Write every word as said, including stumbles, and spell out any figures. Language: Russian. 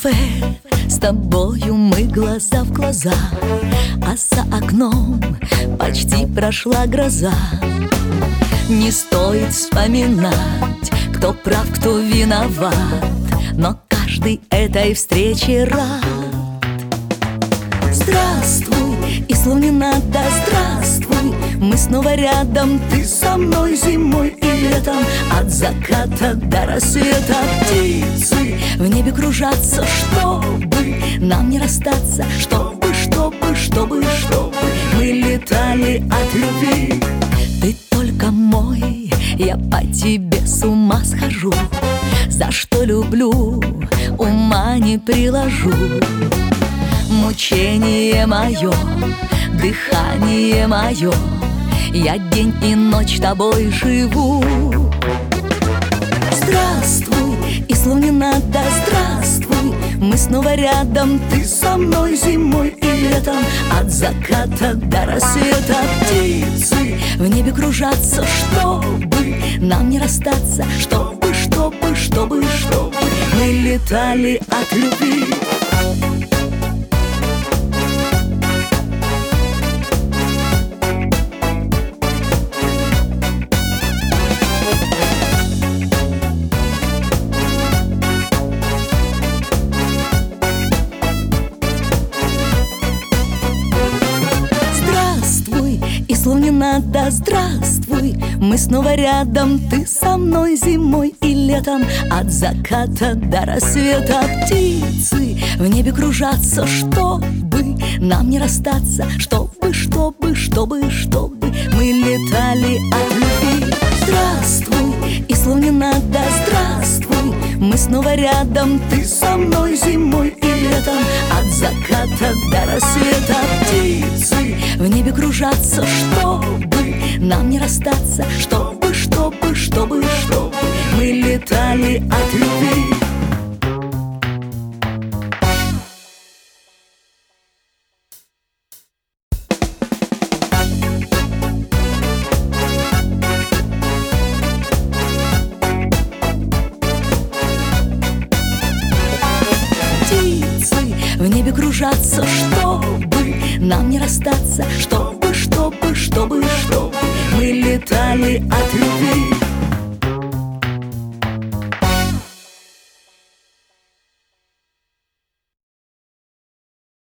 кафе, с тобою мы глаза в глаза, а за окном почти прошла гроза. Не стоит вспоминать, кто прав, кто виноват, но каждый этой встрече рад. Здравствуй, и слов не надо, здравствуй, мы снова рядом, ты со мной зимой и летом, от заката до рассвета. Птицы в небе кружатся, чтобы нам не расстаться, чтобы, чтобы, чтобы, чтобы мы летали от любви. Ты только мой, я по тебе с ума схожу, за что люблю, ума не приложу. Мучение мое, дыхание мое, я день и ночь тобой живу. Здравствуй, и слов не надо, здравствуй, мы снова рядом, ты со мной зимой и летом, от заката до рассвета. Птицы в небе кружатся, чтобы нам не расстаться, чтобы, чтобы, чтобы, чтобы мы летали от любви. Слов не надо, здравствуй, мы снова рядом, ты со мной зимой и летом, от заката до рассвета. Птицы в небе кружатся, чтобы нам не расстаться, чтобы, чтобы, чтобы, чтобы мы летали от любви. Здравствуй, и слов не надо, здравствуй, мы снова рядом, ты со мной зимой и летом, от заката до рассвета. Птицы в небе кружатся, чтобы нам не расстаться, чтобы, чтобы, чтобы, чтобы мы летали от любви. В небе кружатся, чтобы нам не расстаться, чтобы, чтобы, чтобы, чтобы мы летали от любви.